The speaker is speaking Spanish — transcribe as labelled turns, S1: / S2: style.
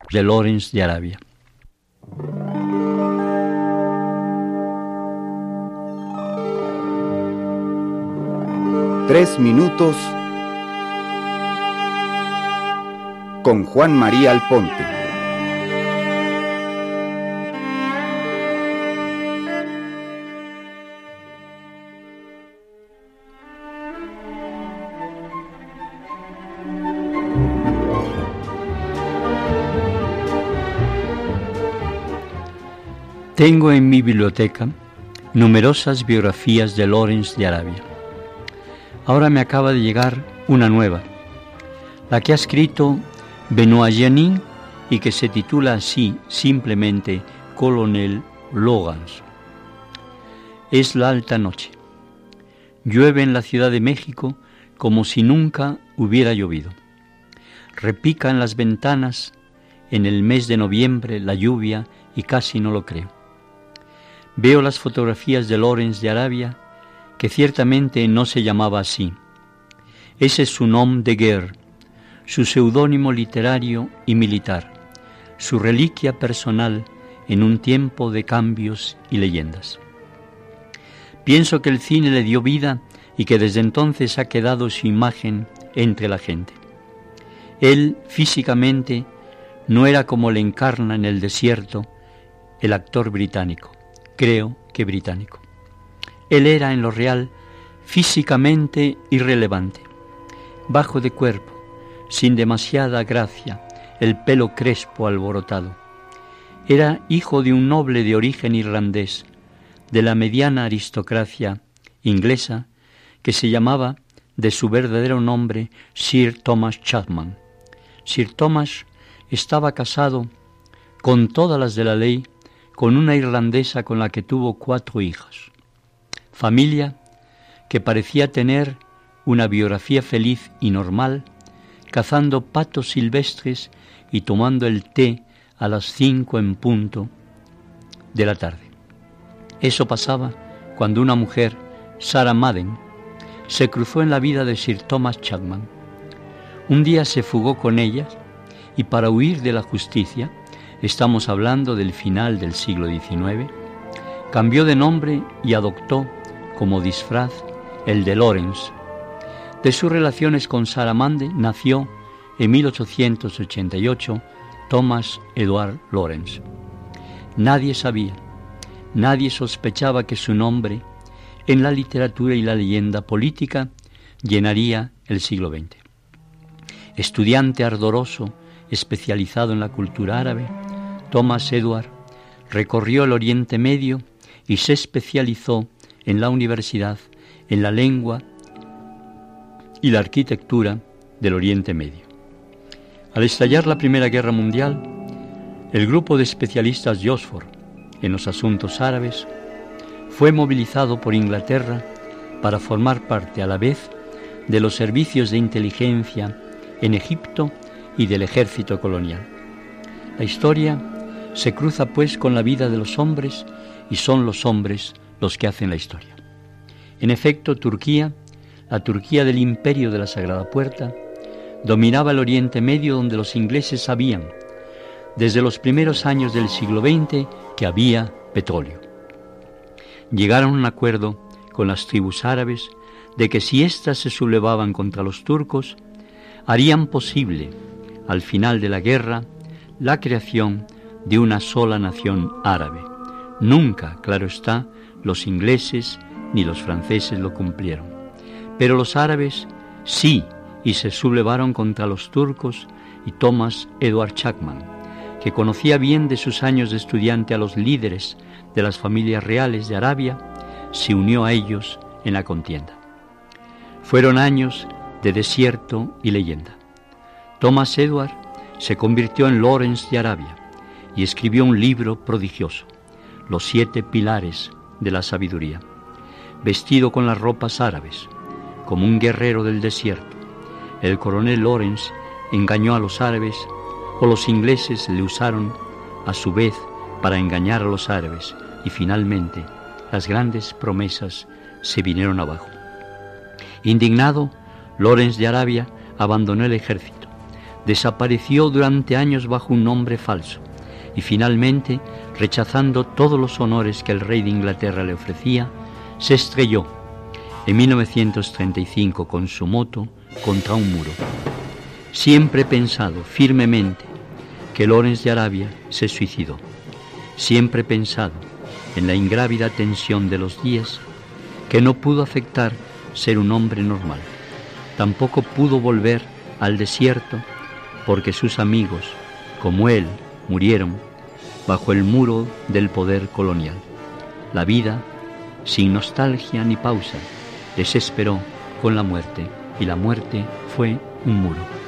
S1: de Lawrence de Arabia.
S2: Tres minutos con Juan María Alponte.
S1: Tengo en mi biblioteca numerosas biografías de Lawrence de Arabia. Ahora me acaba de llegar una nueva, la que ha escrito Benoît Jeannin y que se titula así simplemente Colonel Lawrence. Es la alta noche. Llueve en la Ciudad de México como si nunca hubiera llovido. Repica en las ventanas en el mes de noviembre la lluvia y casi no lo creo. Veo las fotografías de Lawrence de Arabia, que ciertamente no se llamaba así. Ese es su nom de guerre, su seudónimo literario y militar, su reliquia personal en un tiempo de cambios y leyendas. Pienso que el cine le dio vida y que desde entonces ha quedado su imagen entre la gente. Él, físicamente, no era como le encarna en el desierto el actor británico, creo que británico. Él era, en lo real, físicamente irrelevante, bajo de cuerpo, sin demasiada gracia, el pelo crespo alborotado. Era hijo de un noble de origen irlandés, de la mediana aristocracia inglesa, que se llamaba, de su verdadero nombre, Sir Thomas Chapman. Sir Thomas estaba casado, con todas las de la ley, con una irlandesa con la que tuvo 4 hijos. Familia que parecía tener una biografía feliz y normal, cazando patos silvestres y tomando el té a las 5 en punto de la tarde. Eso pasaba cuando una mujer, Sarah Madden, se cruzó en la vida de Sir Thomas Chapman. Un día se fugó con ellas y para huir de la justicia, estamos hablando del final del siglo XIX, cambió de nombre y adoptó como disfraz el de Lawrence. De sus relaciones con Sarah Madden nació en 1888 Thomas Edward Lawrence. Nadie sabía, nadie sospechaba que su nombre en la literatura y la leyenda política llenaría el siglo XX. Estudiante ardoroso, especializado en la cultura árabe, Thomas Edward recorrió el Oriente Medio y se especializó en la universidad en la lengua y la arquitectura del Oriente Medio. Al estallar la Primera Guerra Mundial, el grupo de especialistas de Oxford en los asuntos árabes fue movilizado por Inglaterra para formar parte a la vez de los servicios de inteligencia en Egipto y del ejército colonial. La historia se cruza pues con la vida de los hombres y son los hombres los que hacen la historia. En efecto, Turquía, la Turquía del Imperio de la Sagrada Puerta, dominaba el Oriente Medio, donde los ingleses sabían, desde los primeros años del siglo XX, que había petróleo. Llegaron a un acuerdo con las tribus árabes de que si éstas se sublevaban contra los turcos, harían posible, al final de la guerra, la creación de una sola nación árabe. Nunca, claro está, los ingleses ni los franceses lo cumplieron. Pero los árabes sí, y se sublevaron contra los turcos, y Thomas Edward Chapman, que conocía bien de sus años de estudiante a los líderes de las familias reales de Arabia, se unió a ellos en la contienda. Fueron años de desierto y leyenda. Thomas Edward se convirtió en Lawrence de Arabia y escribió un libro prodigioso, Los 7 pilares de la sabiduría. Vestido con las ropas árabes, como un guerrero del desierto, el coronel Lawrence engañó a los árabes, o los ingleses le usaron a su vez para engañar a los árabes, y finalmente las grandes promesas se vinieron abajo. Indignado, Lawrence de Arabia abandonó el ejército, desapareció durante años bajo un nombre falso y finalmente, rechazando todos los honores que el rey de Inglaterra le ofrecía, se estrelló en 1935 con su moto contra un muro. Siempre he pensado firmemente que Lawrence de Arabia se suicidó. Siempre he pensado en la ingrávida tensión de los días que no pudo afectar ser un hombre normal. Tampoco pudo volver al desierto porque sus amigos, como él, murieron bajo el muro del poder colonial. La vida, sin nostalgia ni pausa, les esperó con la muerte, y la muerte fue un muro.